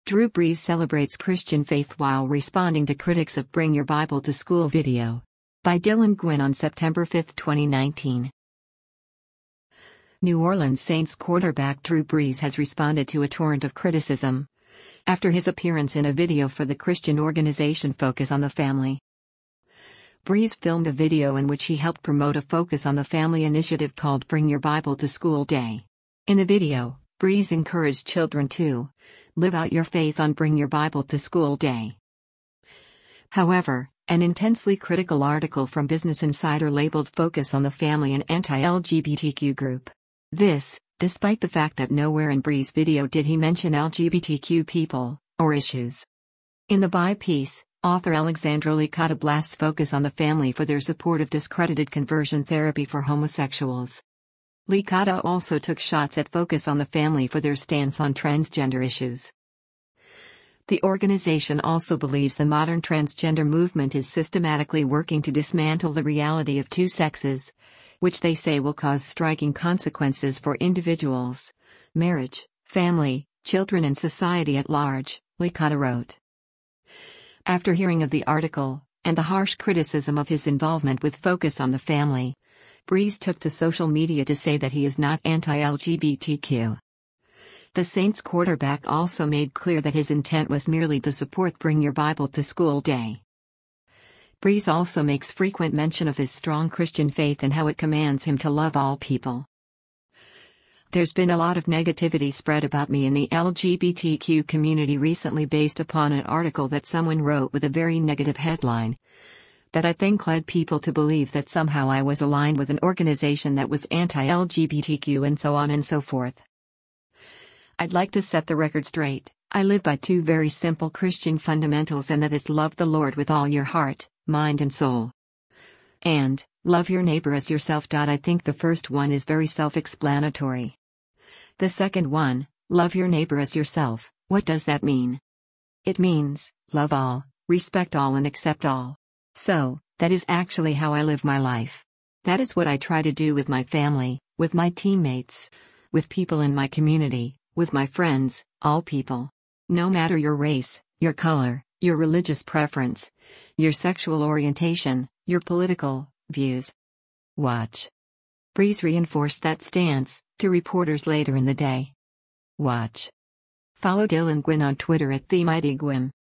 Drew Brees celebrates Christian faith while responding to critics of Bring Your Bible to School video. By Dylan Gwynn on September 5, 2019. New Orleans Saints quarterback Drew Brees has responded to a torrent of criticism after his appearance in a video for the Christian organization Focus on the Family. Brees filmed a video in which he helped promote a Focus on the Family initiative called Bring Your Bible to School Day. In the video, Brees encouraged children to live out your faith on Bring Your Bible to School Day. However, an intensely critical article from Business Insider labeled Focus on the Family an anti-LGBTQ group. This, despite the fact that nowhere in Brees' video did he mention LGBTQ people or issues. In the By piece, author Alexandra Licata blasts Focus on the Family for their support of discredited conversion therapy for homosexuals. Licata also took shots at Focus on the Family for their stance on transgender issues. The organization also believes the modern transgender movement is systematically working to dismantle the reality of two sexes, which they say will cause striking consequences for individuals, marriage, family, children and society at large, Licata wrote. After hearing of the article, and the harsh criticism of his involvement with Focus on the Family, Brees took to social media to say that he is not anti-LGBTQ. The Saints quarterback also made clear that his intent was merely to support Bring Your Bible to School Day. Brees also makes frequent mention of his strong Christian faith and how it commands him to love all people. There's been a lot of negativity spread about me in the LGBTQ community recently based upon an article that someone wrote with a very negative headline that I think led people to believe that somehow I was aligned with an organization that was anti-LGBTQ and so on and so forth. I'd like to set the record straight. I live by two very simple Christian fundamentals, and that is love the Lord with all your heart, mind and soul. And love your neighbor as yourself. I think the first one is very self-explanatory. The second one, love your neighbor as yourself, what does that mean? It means, love all, respect all and accept all. So, that is actually how I live my life. That is what I try to do with my family, with my teammates, with people in my community, with my friends, all people. No matter your race, your color, your religious preference, your sexual orientation, your political views. Watch. Brees reinforced that stance to reporters later in the day. Watch. Follow Dylan Gwynn on Twitter @TheMightyGwynn.